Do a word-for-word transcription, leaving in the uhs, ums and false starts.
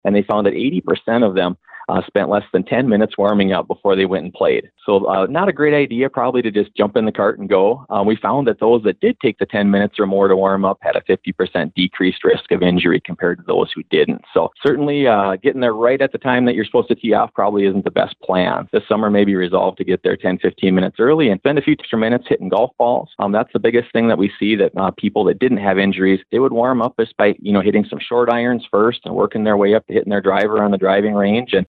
and they found that eighty percent of them uh, spent less than ten minutes warming up before they went and played. So uh, not a great idea probably to just jump in the cart and go. Um, we found that those that did take the ten minutes or more to warm up had a fifty percent decreased risk of injury compared to those who didn't. So certainly uh, getting there right at the time that you're supposed to tee off probably isn't the best plan. This summer, maybe resolve to get there ten, fifteen minutes early and spend a few extra minutes hitting golf balls. Um, that's the biggest thing that we see, that uh, people that didn't have injuries, they would warm up just by, you know, hitting some short irons first and working their way up to hitting their driver on the driving range. And